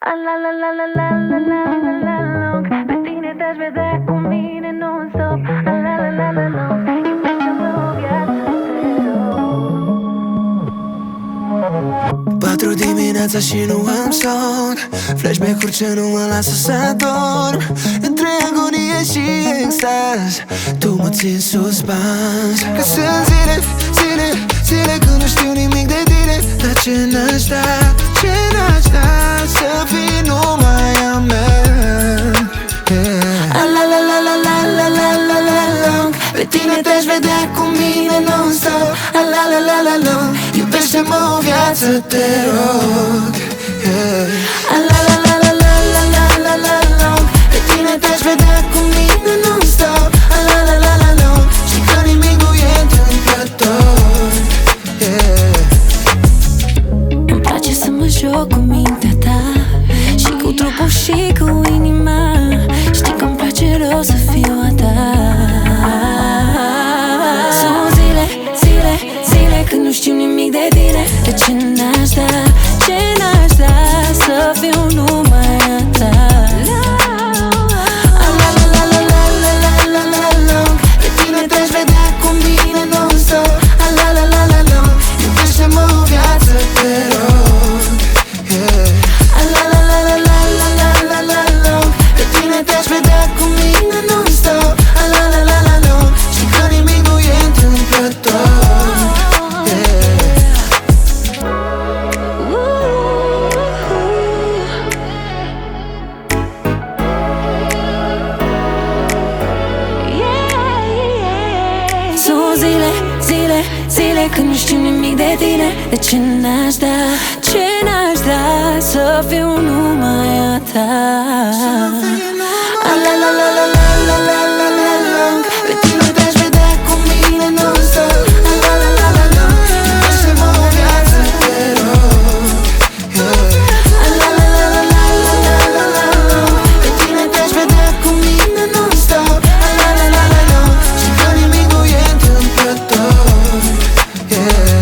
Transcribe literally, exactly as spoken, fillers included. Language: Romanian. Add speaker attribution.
Speaker 1: la la la la la la la la la long. Pe tine te-aș vedea cu mine non-stop. La la la la la long. Iubește-mă o viață, te rog.
Speaker 2: Patru dimineața și nu am somn, flashback-uri ce nu mă lasă să dorm. Între agonie și extaz, tu mă ții în suspans. Că sunt zile, zile, zile când nu știu nimic de tine. Dar ce n-aș da, ce n-aș da să fii numai a mea, yeah. A la la la la la la la la la long. Pe tine te-aș vedea cu mine non-stop. A la la la la long. Iubește-mă o viață, te rog, yeah. A la la la la la la la la la long. Pe tine te-aș vedea cu mine non-stop. A la la la la long. Și că nimic nu e întâmplător, yeah.
Speaker 1: Îmi place să mă joc cu mintea ta, și cu trupul și cu inima. Știi că-mi place rău să fiu a ta. Sunt zile, zile, zile când nu știu nimic de tine. De ce n-aș da, ce n-aș da să fiu numai a ta. A la la la la la la la la la long. Pe tine te-aș vedea cu mine non-stop. A la la la la long.
Speaker 2: Iubește-mă o viață, te rog, yeah.
Speaker 1: A la la la la la la la la la long.
Speaker 2: Pe tine te-aș vedea cu mine non-stop. A la la la la long. Și că nimic nu e întâmplător, yeah.
Speaker 1: Sunt zile, zile, zile când nu știu nimic de tine. De ce n-aș da, ce n-aș da să fiu numai a ta. A la la la la la la la la la long.
Speaker 2: Pe tine te-aș vedea cu mine non-stop. A la la la la long. Iubește-mă o viață, te rog, yeah.
Speaker 1: A la la la la la la la la la long.
Speaker 2: Pe tine te-aș vedea cu mine non-stop. A la la la la long. Și că nimic nu e întâmplător, yeah.